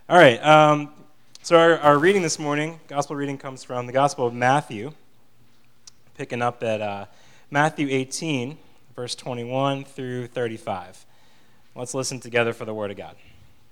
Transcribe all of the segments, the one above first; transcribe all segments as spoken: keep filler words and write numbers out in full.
All right, um, so our, our reading this morning, gospel reading comes from the Gospel of Matthew, picking up at uh, Matthew eighteen, verse twenty-one through thirty-five. Let's listen together for the Word of God.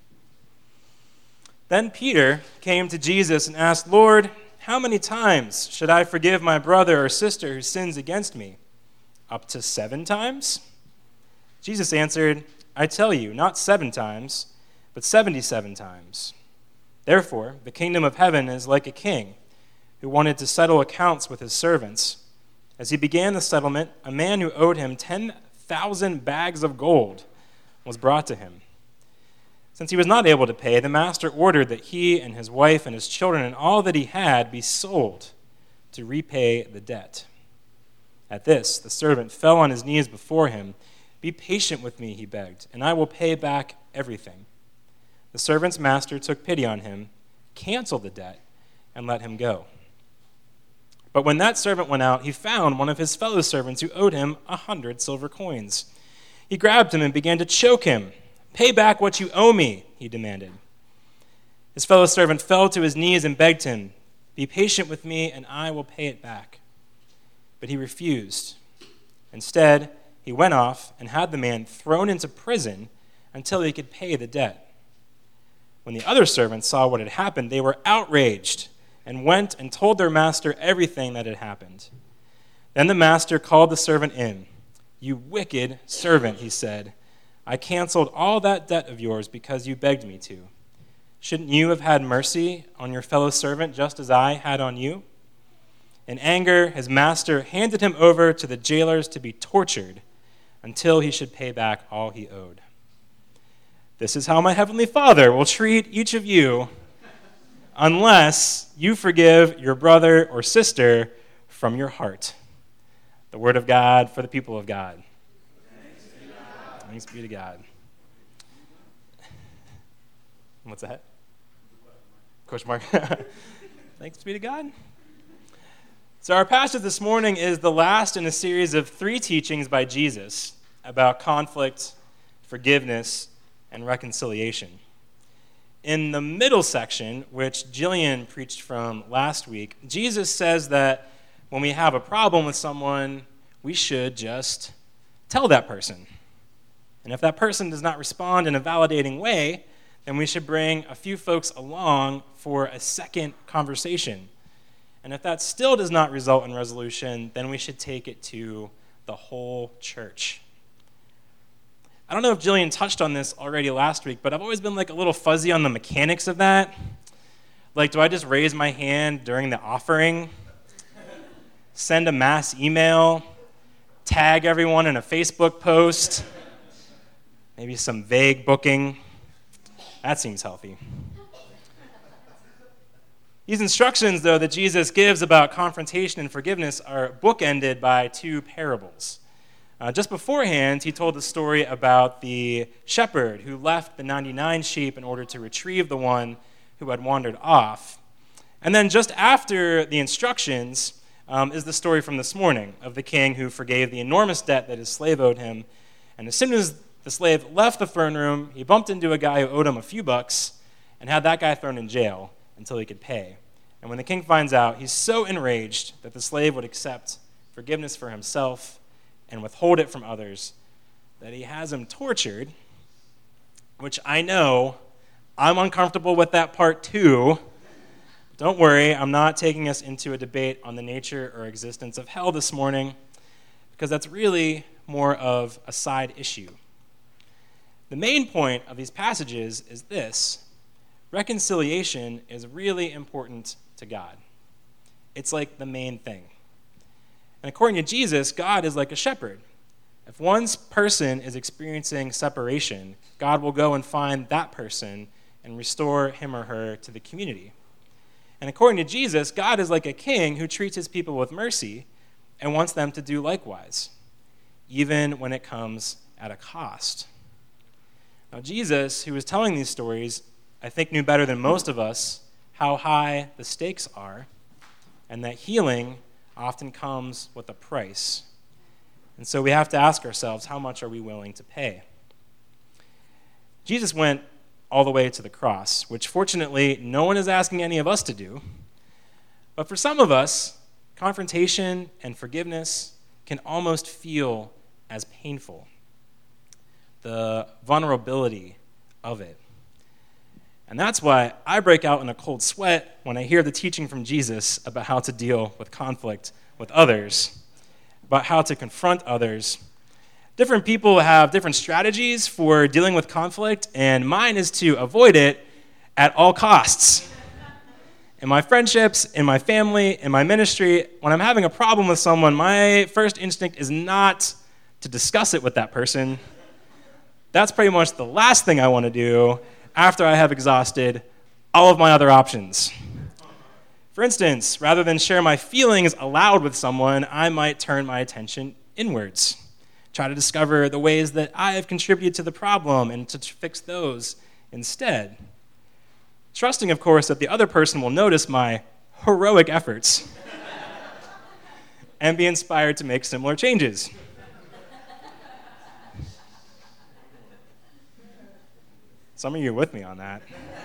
Then Peter came to Jesus and asked, "Lord, how many times should I forgive my brother or sister who sins against me? Up to seven times?" Jesus answered, "I tell you, not seven times, but seventy-seven times. Therefore, the kingdom of heaven is like a king who wanted to settle accounts with his servants. As he began the settlement, a man who owed him ten thousand bags of gold was brought to him. Since he was not able to pay, the master ordered that he and his wife and his children and all that he had be sold to repay the debt. At this, the servant fell on his knees before him. 'Be patient with me,' he begged, 'and I will pay back everything.' The servant's master took pity on him, canceled the debt, and let him go. But when that servant went out, he found one of his fellow servants who owed him a hundred silver coins. He grabbed him and began to choke him. 'Pay back what you owe me,' he demanded. His fellow servant fell to his knees and begged him, 'Be patient with me, and I will pay it back.' But he refused. Instead, he went off and had the man thrown into prison until he could pay the debt. When the other servants saw what had happened, they were outraged and went and told their master everything that had happened. Then the master called the servant in. 'You wicked servant,' he said, 'I canceled all that debt of yours because you begged me to. Shouldn't you have had mercy on your fellow servant just as I had on you?' In anger, his master handed him over to the jailers to be tortured until he should pay back all he owed. This is how my heavenly Father will treat each of you unless you forgive your brother or sister from your heart." The word of God for the people of God. Thanks be to God. Thanks be to God. What's that? Question mark. Thanks be to God. So our passage this morning is the last in a series of three teachings by Jesus about conflict, forgiveness, and reconciliation. In the middle section, which Jillian preached from last week, Jesus says that when we have a problem with someone, we should just tell that person. And if that person does not respond in a validating way, then we should bring a few folks along for a second conversation. And if that still does not result in resolution, then we should take it to the whole church. I don't know if Jillian touched on this already last week, but I've always been like a little fuzzy on the mechanics of that. Like, do I just raise my hand during the offering? Send a mass email? Tag everyone in a Facebook post? Maybe some vague booking? That seems healthy. These instructions, though, that Jesus gives about confrontation and forgiveness are bookended by two parables. Uh, just beforehand, he told the story about the shepherd who left the ninety-nine sheep in order to retrieve the one who had wandered off. And then just after the instructions um, is the story from this morning of the king who forgave the enormous debt that his slave owed him. And as soon as the slave left the throne room, he bumped into a guy who owed him a few bucks and had that guy thrown in jail until he could pay. And when the king finds out, he's so enraged that the slave would accept forgiveness for himself and withhold it from others that he has him tortured, which I know I'm uncomfortable with that part too. Don't worry, I'm not taking us into a debate on the nature or existence of hell this morning, because that's really more of a side issue. The main point of these passages is this: reconciliation is really important to God. It's like the main thing. And according to Jesus, God is like a shepherd. If one person is experiencing separation, God will go and find that person and restore him or her to the community. And according to Jesus, God is like a king who treats his people with mercy and wants them to do likewise, even when it comes at a cost. Now, Jesus, who was telling these stories, I think knew better than most of us how high the stakes are, and that healing often comes with a price. And so we have to ask ourselves, how much are we willing to pay? Jesus went all the way to the cross, which fortunately no one is asking any of us to do. But for some of us, confrontation and forgiveness can almost feel as painful. The vulnerability of it. And that's why I break out in a cold sweat when I hear the teaching from Jesus about how to deal with conflict with others, about how to confront others. Different people have different strategies for dealing with conflict, and mine is to avoid it at all costs. In my friendships, in my family, in my ministry, when I'm having a problem with someone, my first instinct is not to discuss it with that person. That's pretty much the last thing I want to do after I have exhausted all of my other options. For instance, rather than share my feelings aloud with someone, I might turn my attention inwards, try to discover the ways that I have contributed to the problem and to fix those instead. Trusting, of course, that the other person will notice my heroic efforts and be inspired to make similar changes. Some of you are with me on that.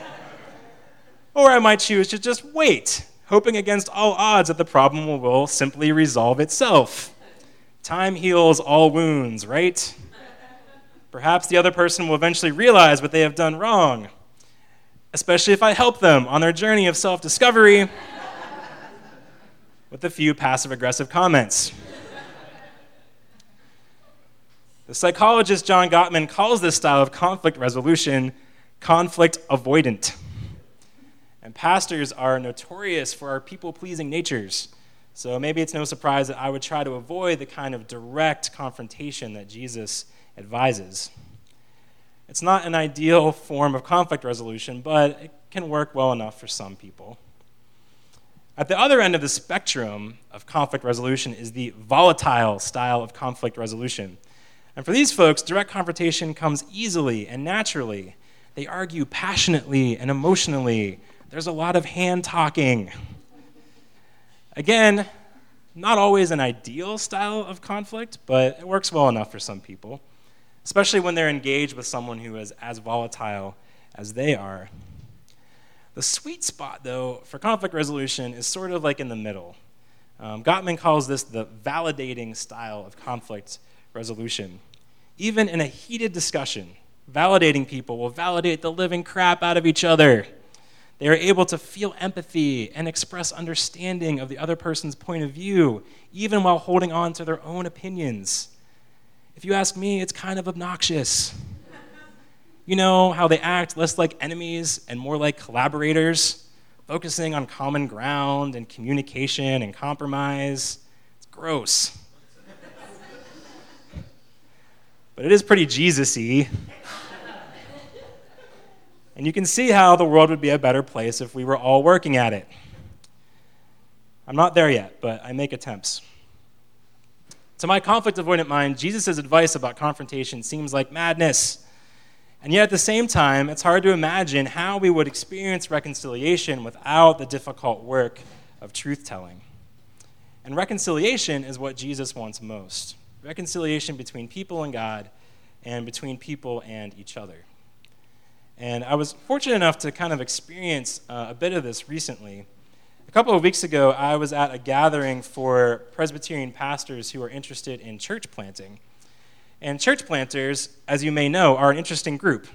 Or I might choose to just wait, hoping against all odds that the problem will simply resolve itself. Time heals all wounds, right? Perhaps the other person will eventually realize what they have done wrong, especially if I help them on their journey of self-discovery with a few passive-aggressive comments. The psychologist John Gottman calls this style of conflict resolution conflict avoidant. And pastors are notorious for our people-pleasing natures. So maybe it's no surprise that I would try to avoid the kind of direct confrontation that Jesus advises. It's not an ideal form of conflict resolution, but it can work well enough for some people. At the other end of the spectrum of conflict resolution is the volatile style of conflict resolution. And for these folks, direct confrontation comes easily and naturally. They argue passionately and emotionally. There's a lot of hand-talking. Again, not always an ideal style of conflict, but it works well enough for some people, especially when they're engaged with someone who is as volatile as they are. The sweet spot, though, for conflict resolution is sort of like in the middle. Um, Gottman calls this the validating style of conflict resolution. Even in a heated discussion, validating people will validate the living crap out of each other. They are able to feel empathy and express understanding of the other person's point of view, even while holding on to their own opinions. If you ask me, it's kind of obnoxious. You know how they act less like enemies and more like collaborators, focusing on common ground and communication and compromise. It's gross. But it is pretty Jesus-y. And you can see how the world would be a better place if we were all working at it. I'm not there yet, but I make attempts. To my conflict-avoidant mind, Jesus' advice about confrontation seems like madness. And yet at the same time, it's hard to imagine how we would experience reconciliation without the difficult work of truth-telling. And reconciliation is what Jesus wants most. Reconciliation between people and God, and between people and each other. And I was fortunate enough to kind of experience uh, a bit of this recently. A couple of weeks ago, I was at a gathering for Presbyterian pastors who are interested in church planting. And church planters, as you may know, are an interesting group.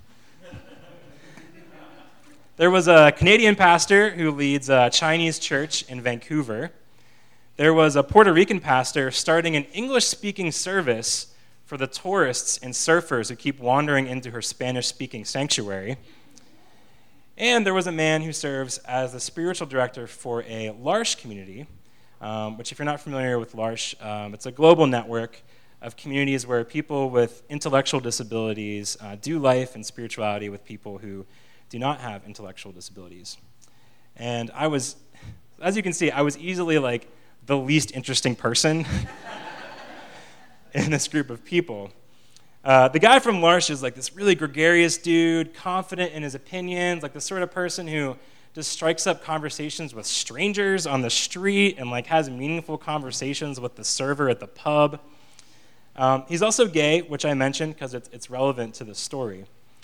There was a Canadian pastor who leads a Chinese church in Vancouver. There was a Puerto Rican pastor starting an English-speaking service for the tourists and surfers who keep wandering into her Spanish-speaking sanctuary. And there was a man who serves as the spiritual director for a L'Arche community, um, which if you're not familiar with L'Arche, um, it's a global network of communities where people with intellectual disabilities uh, do life and spirituality with people who do not have intellectual disabilities. And I was, as you can see, I was easily like the least interesting person in this group of people. Uh, the guy from L'Arche is like this really gregarious dude, confident in his opinions, like the sort of person who just strikes up conversations with strangers on the street and like has meaningful conversations with the server at the pub. Um, he's also gay, which I mentioned because it's, it's relevant to the story.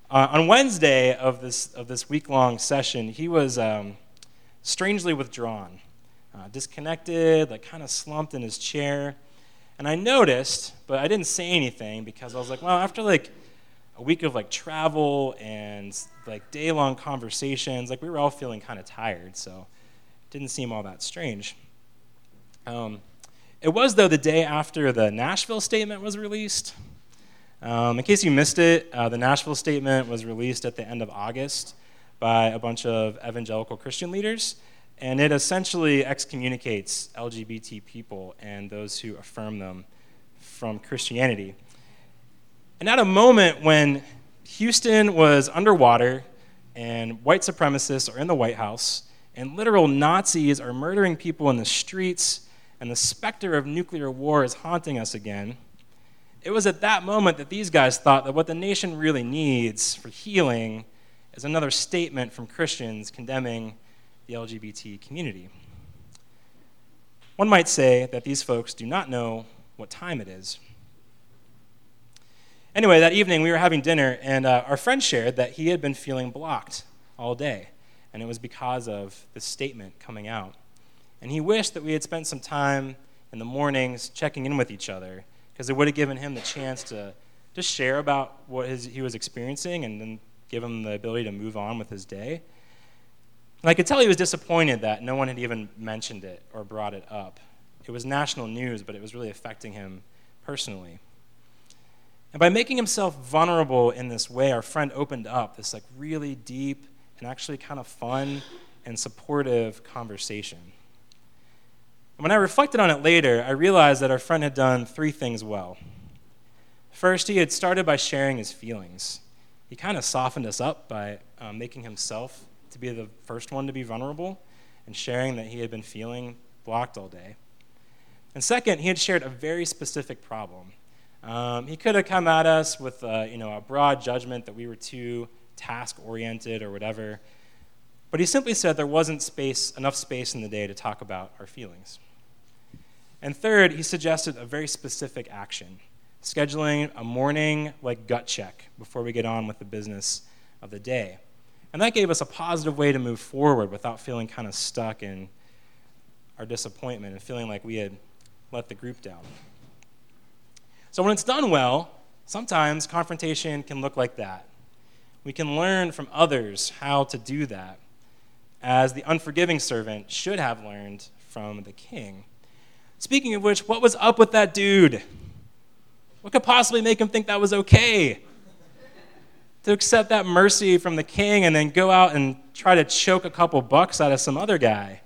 Uh, on Wednesday of this of this week-long session, he was um, strangely withdrawn, uh, disconnected, like kind of slumped in his chair. And I noticed, but I didn't say anything because I was like, well, after like a week of like travel and like day-long conversations, like we were all feeling kind of tired, so it didn't seem all that strange. Um, it was, though, the day after the Nashville statement was released. Um, in case you missed it, uh, the Nashville statement was released at the end of August by a bunch of evangelical Christian leaders, and it essentially excommunicates L G B T people and those who affirm them from Christianity. And at a moment when Houston was underwater and white supremacists are in the White House and literal Nazis are murdering people in the streets and the specter of nuclear war is haunting us again, it was at that moment that these guys thought that what the nation really needs for healing is another statement from Christians condemning the L G B T community. One might say that these folks do not know what time it is. Anyway, that evening we were having dinner, and uh, our friend shared that he had been feeling blocked all day, and it was because of this statement coming out. And he wished that we had spent some time in the mornings checking in with each other, because it would have given him the chance to just share about what his, he was experiencing and then give him the ability to move on with his day. And I could tell he was disappointed that no one had even mentioned it or brought it up. It was national news, but it was really affecting him personally. And by making himself vulnerable in this way, our friend opened up this like really deep and actually kind of fun and supportive conversation. And when I reflected on it later, I realized that our friend had done three things well. First, he had started by sharing his feelings. He kind of softened us up by um, making himself to be the first one to be vulnerable and sharing that he had been feeling blocked all day. And second, he had shared a very specific problem. Um, he could have come at us with uh, you know, a broad judgment that we were too task-oriented or whatever, but he simply said there wasn't space, enough space in the day to talk about our feelings. And third, he suggested a very specific action, scheduling a morning like gut check before we get on with the business of the day. And that gave us a positive way to move forward without feeling kind of stuck in our disappointment and feeling like we had let the group down. So when it's done well, sometimes confrontation can look like that. We can learn from others how to do that, as the unforgiving servant should have learned from the king. Speaking of which, what was up with that dude? What could possibly make him think that was okay to accept that mercy from the king and then go out and try to choke a couple bucks out of some other guy?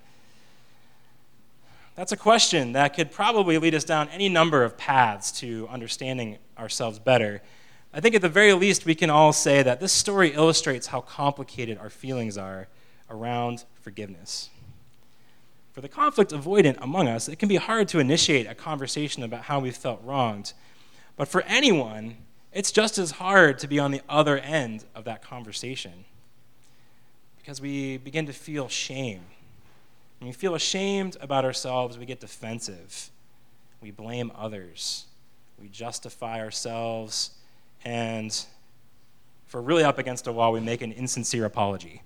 That's a question that could probably lead us down any number of paths to understanding ourselves better. I think at the very least we can all say that this story illustrates how complicated our feelings are around forgiveness. For the conflict avoidant among us, it can be hard to initiate a conversation about how we felt wronged. But for anyone, it's just as hard to be on the other end of that conversation, because we begin to feel shame. When we feel ashamed about ourselves, we get defensive. We blame others. We justify ourselves. And if we're really up against a wall, we make an insincere apology.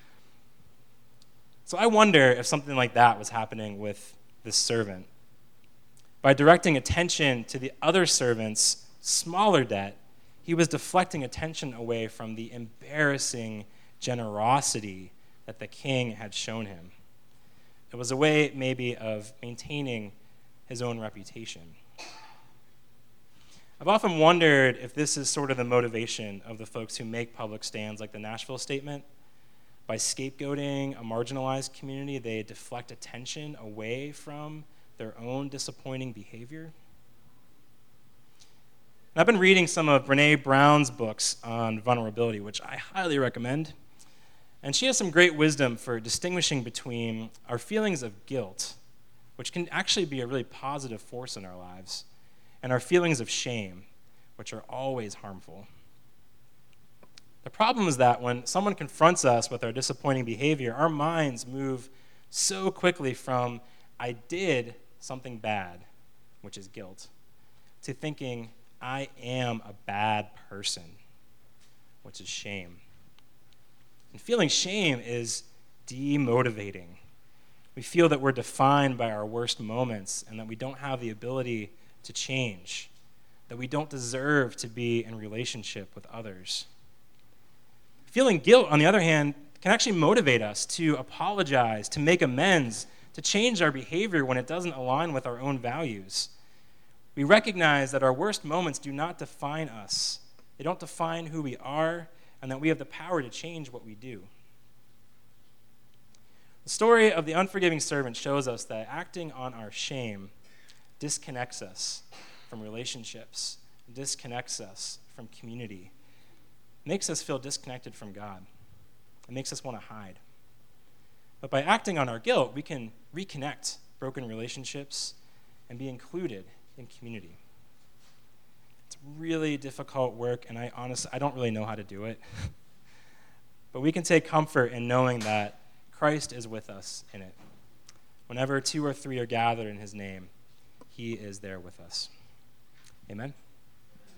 So I wonder if something like that was happening with this servant. By directing attention to the other servant's smaller debt, he was deflecting attention away from the embarrassing generosity that the king had shown him. It was a way, maybe, of maintaining his own reputation. I've often wondered if this is sort of the motivation of the folks who make public stands like the Nashville statement. By scapegoating a marginalized community, they deflect attention away from their own disappointing behavior. And I've been reading some of Brené Brown's books on vulnerability, which I highly recommend. And she has some great wisdom for distinguishing between our feelings of guilt, which can actually be a really positive force in our lives, and our feelings of shame, which are always harmful. The problem is that when someone confronts us with our disappointing behavior, our minds move so quickly from, I did something bad, which is guilt, to thinking, I am a bad person, which is shame. And feeling shame is demotivating. We feel that we're defined by our worst moments and that we don't have the ability to change, that we don't deserve to be in relationship with others. Feeling guilt, on the other hand, can actually motivate us to apologize, to make amends, to change our behavior when it doesn't align with our own values. We recognize that our worst moments do not define us. They don't define who we are, and that we have the power to change what we do. The story of the unforgiving servant shows us that acting on our shame disconnects us from relationships, disconnects us from community, makes us feel disconnected from God. It makes us want to hide. But by acting on our guilt, we can reconnect broken relationships and be included in community. It's really difficult work, and I honestly, I don't really know how to do it. But we can take comfort in knowing that Christ is with us in it. Whenever two or three are gathered in his name, he is there with us. Amen.